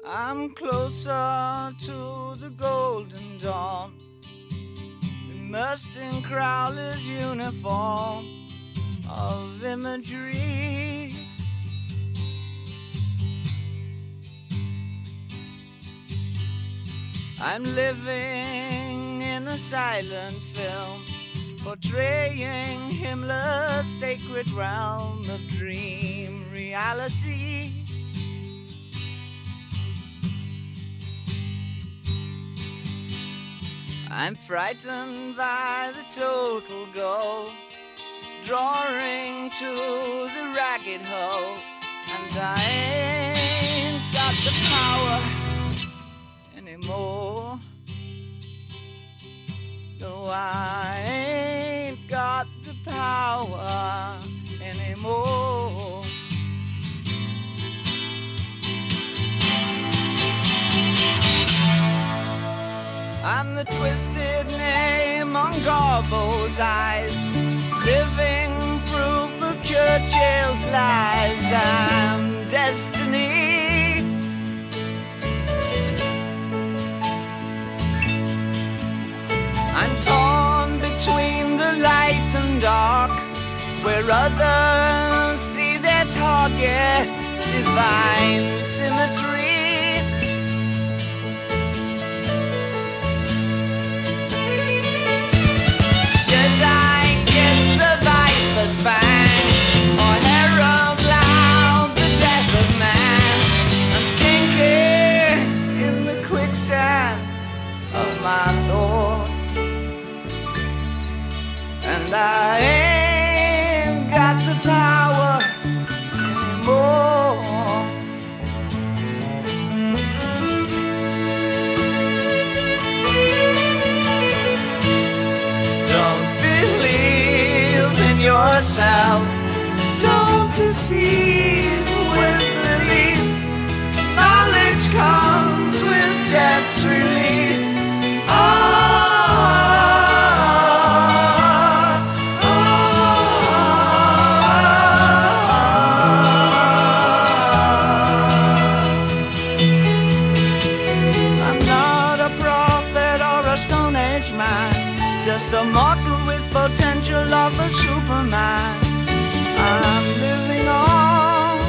I'm closer to the golden dawn, immersed in Crowley's uniform of imagery. I'm living in a silent film, portraying Himmler's sacred realm of dream reality. I'm frightened by the total goal, drawing to the ragged hole, and I ain't got the power anymore. No, I ain't got the power anymore. I'm the twisted name on Garbo's eyes, living proof of Churchill's lies. I'm destiny. I'm torn between the light and dark, where others see their target, divine symmetry. Did I kiss the viper's fang, or herald loud the death of man? I'm sinking in the quicksand of my thoughts, and I ain't got the power anymore. Don't believe in yourself, don't deceive with belief. Knowledge comes with death's release. Just a mortal with potential of a Superman. I'm living on.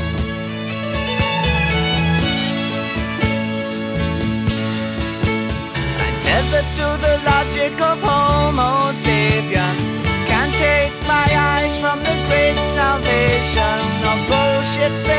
I'm tethered to the logic of Homo sapien. Can't take my eyes from the great salvation of bullshit.